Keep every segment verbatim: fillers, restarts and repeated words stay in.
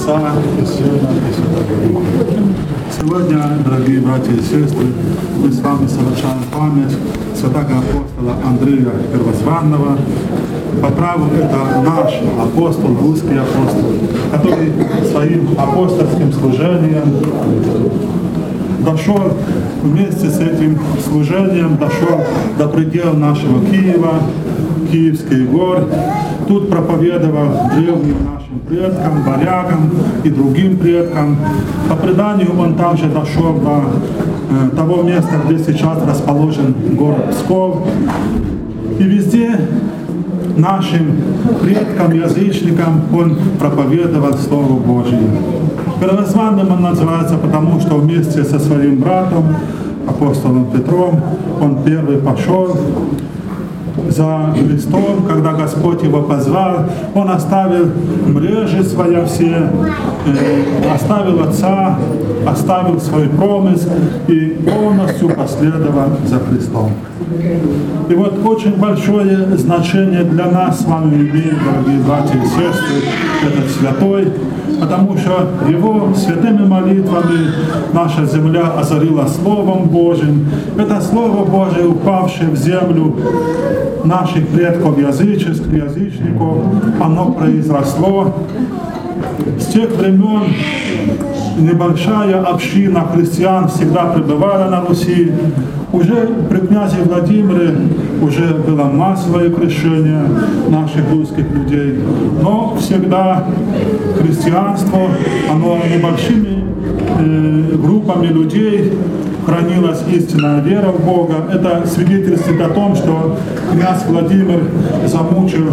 Отца и Сына и Святого Духа. Сегодня, дорогие братья и сестры, мы с вами совершаем память святого апостола Андрея Первозванного. По праву это наш апостол, русский апостол, который своим апостольским служением дошел, вместе с этим служением дошел до предела нашего Киева, Киевских гор. Тут проповедовал древним нашим предкам, варягам и другим предкам. По преданию он также дошел до э, того места, где сейчас расположен город Псков. И везде нашим предкам, язычникам он проповедовал Слово Божие. Первозванным он называется, потому что вместе со своим братом, апостолом Петром, он первый пошел за Христом, когда Господь его позвал. Он оставил мрежи свои все, э, оставил отца, оставил свой промысл и полностью последовал за Христом. И вот очень большое значение для нас с вами имеет, дорогие братья и сестры, этот святой, потому что его святыми молитвами наша земля озарила Словом Божьим. Это Слово Божие, упавшее в землю наших предков языческих, язычников, оно произросло. С тех времен небольшая община христиан всегда пребывала на Руси. Уже при князе Владимире уже было массовое крещение наших русских людей, но всегда христианство, оно небольшими э, группами людей хранилась истинная вера в Бога. Это свидетельствует о том, что князь Владимир замучил,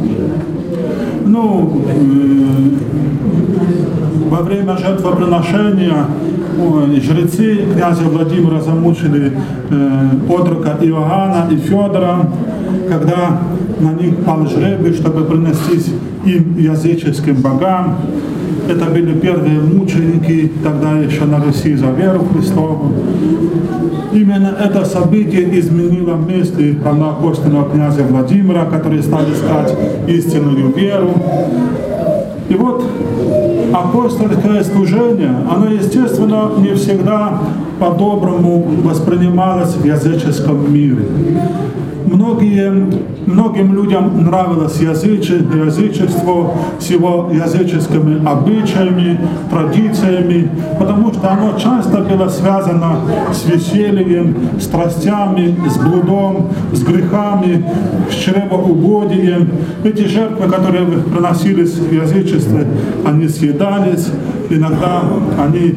ну, э, во время жертвоприношения жрецы князя Владимира замучили э, отрока Иоанна и Федора, когда на них пал жребий, чтобы принестись им языческим богам. Это были первые мученики тогда еще на Руси за веру Христову. Именно это событие изменило мысли равноапостольного князя Владимира, который стал искать истинную веру. И вот апостольское служение, оно, естественно, не всегда по-доброму воспринималось в языческом мире. Многие, многим людям нравилось языче, язычество с его языческими обычаями, традициями, потому что оно часто было связано с весельем, страстями, с блудом, с грехами, с чревоугодием. Эти жертвы, которые приносились в язычестве, они съедались, иногда они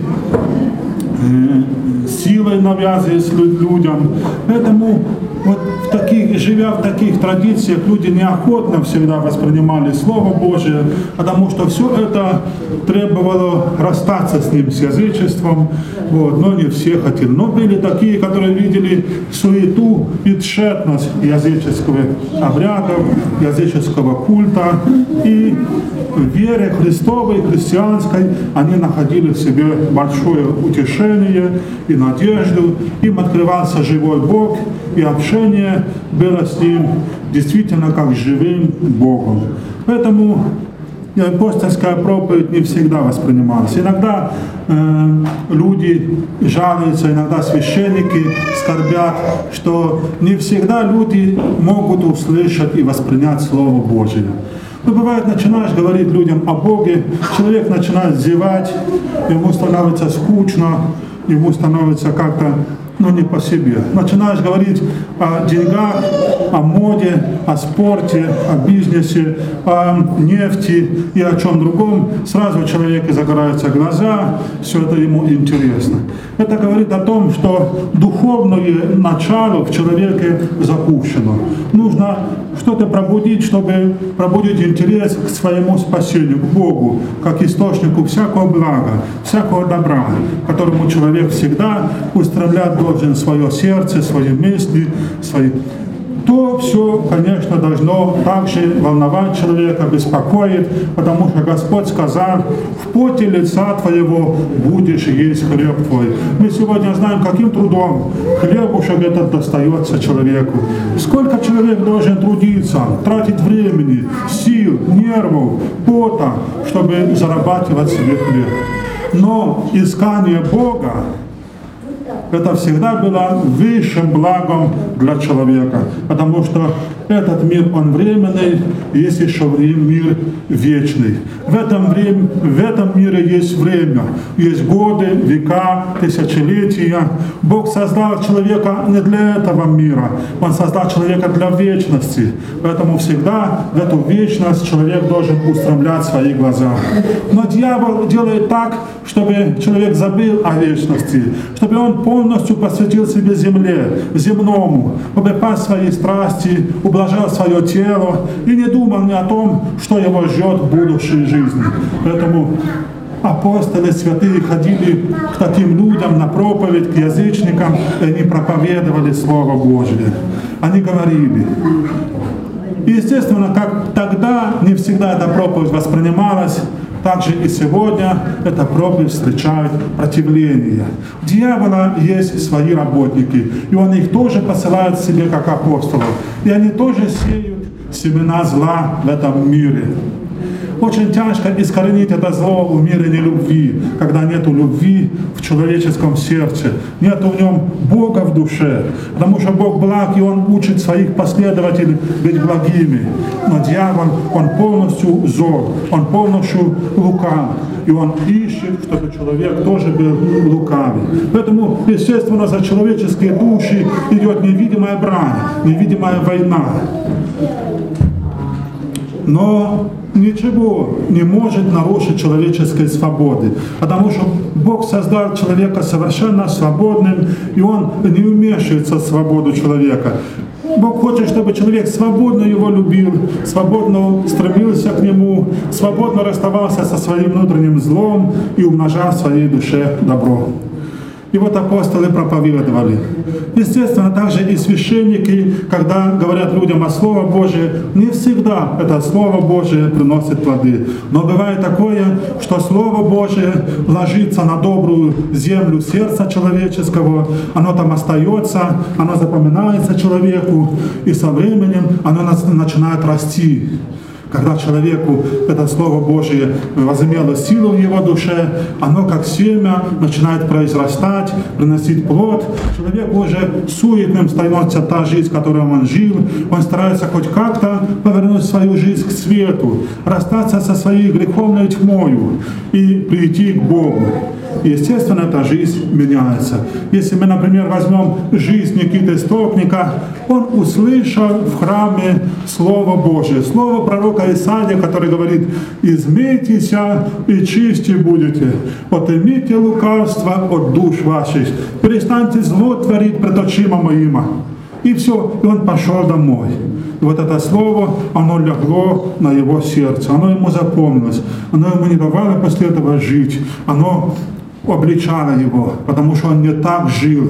э, силой навязывались людям. Поэтому вот в таких, живя в таких традициях, люди неохотно всегда воспринимали Слово Божие, потому что все это требовало расстаться с ним, с язычеством, вот, но не все хотели. Но были такие, которые видели суету и тщетность языческого обрядов, языческого культа, и в вере Христовой, христианской, они находили в себе большое утешение и надежду, им открывался живой Бог, и общение было с ним действительно как с живым Богом. Поэтому апостольская проповедь не всегда воспринималась. Иногда э, люди жалуются, иногда священники скорбят, что не всегда люди могут услышать и воспринять Слово Божие. Ну, бывает, начинаешь говорить людям о Боге, человек начинает зевать, ему становится скучно, ему становится как-то, ну, не по себе. Начинаешь говорить о деньгах, о моде, о спорте, о бизнесе, о нефти и о чем другом. Сразу у человека загораются глаза, все это ему интересно. Это говорит о том, что духовное начало в человеке запущено. Нужно что-то пробудить, чтобы пробудить интерес к своему спасению, к Богу, как источнику всякого блага, всякого добра, которому человек всегда устремлять должен свое сердце, свои мысли, свои... То все, конечно, должно также волновать человека, беспокоить, потому что Господь сказал в поте лица Твоего будешь есть хлеб Твой. Мы сегодня знаем, каким трудом хлебушек этот достается человеку. Сколько человек должен трудиться, тратить времени, сил, нервов, пота, чтобы зарабатывать себе хлеб. Но искание Бога — это всегда было высшим благом для человека, потому что этот мир, он временный, есть еще мир вечный. В этом, время, в этом мире есть время, есть годы, века, тысячелетия. Бог создал человека не для этого мира, Он создал человека для вечности. Поэтому всегда в эту вечность человек должен устремлять свои глаза. Но дьявол делает так, чтобы человек забыл о вечности, чтобы он полностью посвятил себе земле, земному, убивал свои страсти, ублажал свое тело и не думал ни о том, что его ждет в будущей жизни. Поэтому апостолы святые ходили к таким людям на проповедь, к язычникам, и они проповедовали Слово Божие. Они говорили. И, естественно, как тогда не всегда эта проповедь воспринималась, так же и сегодня эта проповедь встречает противление. У дьявола есть свои работники, и он их тоже посылает себе как апостолов. И они тоже сеют семена зла в этом мире. Очень тяжко искоренить это зло в мире нелюбви, когда нету любви в человеческом сердце, нету в нем Бога в душе, потому что Бог благ, и Он учит своих последователей быть благими. Но дьявол, он полностью зол, он полностью лукав, и он ищет, чтобы человек тоже был лукавый. Поэтому, естественно, за человеческие души идет невидимая брань, невидимая война. Но ничего не может нарушить человеческой свободы, потому что Бог создал человека совершенно свободным, и Он не вмешивается в свободу человека. Бог хочет, чтобы человек свободно Его любил, свободно стремился к Нему, свободно расставался со своим внутренним злом и умножал в своей душе добро. И вот апостолы проповедовали. Естественно, также и священники, когда говорят людям о Слове Божие, не всегда это Слово Божие приносит плоды. Но бывает такое, что Слово Божие ложится на добрую землю сердца человеческого, оно там остается, оно запоминается человеку, и со временем оно начинает расти. Когда человеку это Слово Божие возымело силу в его душе, оно как семя начинает произрастать, приносить плод. Человеку уже суетным становится та жизнь, которой он жил. Он старается хоть как-то повернуть свою жизнь к свету, расстаться со своей греховной тьмою и прийти к Богу. И, естественно, эта жизнь меняется. Если мы, например, возьмем жизнь Никиты Стопника, он услышал в храме Слово Божие, Слово пророка Исаия, который говорит: «Измейтесь и чисти будете, отымите лукавство от душ ваших, перестаньте зло творить пред очима моима». И все, и он пошел домой. И вот это слово, оно легло на его сердце, оно ему запомнилось, оно ему не давало после этого жить, оно обличало его, потому что он не так жил.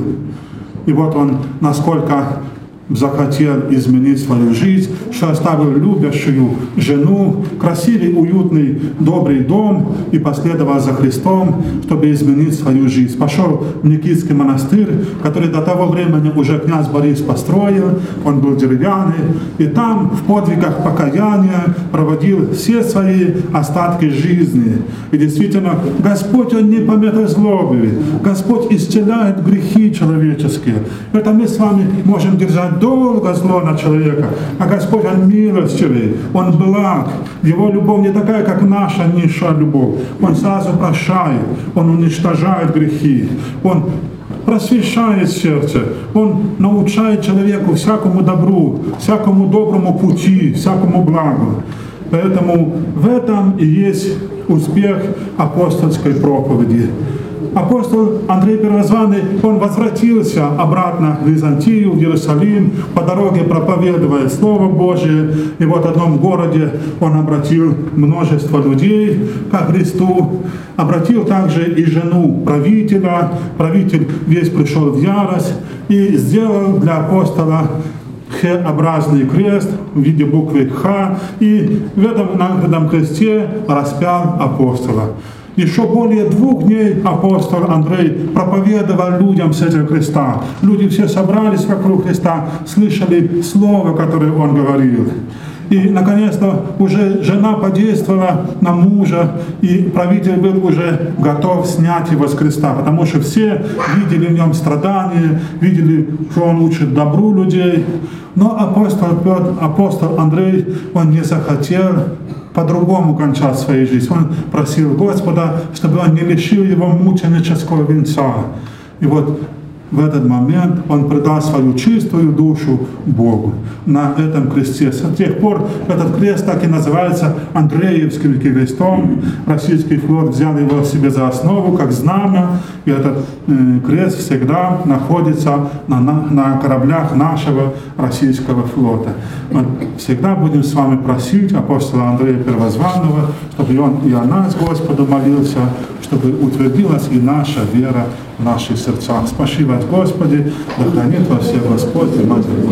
И вот он насколько захотел изменить свою жизнь, что оставил любящую жену, красивый, уютный, добрый дом и последовал за Христом, чтобы изменить свою жизнь. Пошел в Никитский монастырь, который до того времени уже князь Борис построил, он был деревянный, и там в подвигах покаяния проводил все свои остатки жизни. И действительно, Господь, Он не памятает злобы, Господь исцеляет грехи человеческие. Это мы с вами можем держать долго зло на человека, а Господь, Он милостивый, Он благ, Его любовь не такая, как наша низшая любовь. Он сразу прощает, Он уничтожает грехи, Он просвещает сердце, Он научает человеку всякому добру, всякому доброму пути, всякому благу. Поэтому в этом и есть успех апостольской проповеди. Апостол Андрей Первозванный, он возвратился обратно в Византию, в Иерусалим, по дороге проповедуя Слово Божие. И вот в одном городе он обратил множество людей ко Христу, обратил также и жену правителя. Правитель весь пришел в ярость и сделал для апостола Х-образный крест в виде буквы Х, и в этом, на этом кресте распял апостола. Еще более двух дней апостол Андрей проповедовал людям с этого креста. Люди все собрались вокруг Христа, слышали слово, которое он говорил. И, наконец-то, уже жена подействовала на мужа, и правитель был уже готов снять его с креста, потому что все видели в нем страдания, видели, что он учит добру людей. Но апостол Петр, апостол Андрей, он не захотел по-другому кончать свою жизнь. Он просил Господа, чтобы он не лишил его мученического венца. И вот в этот момент он предал свою чистую душу Богу на этом кресте. С тех пор этот крест так и называется Андреевским крестом. Российский флот взял его себе за основу, как знамя. И этот э, крест всегда находится на, на, на кораблях нашего российского флота. Мы всегда будем с вами просить апостола Андрея Первозванного, чтобы он и о нас Господу молился, чтобы утвердилась и наша вера в наших сердцах. Спасибо, Господи, да хранит вас всех Господь и Матерь.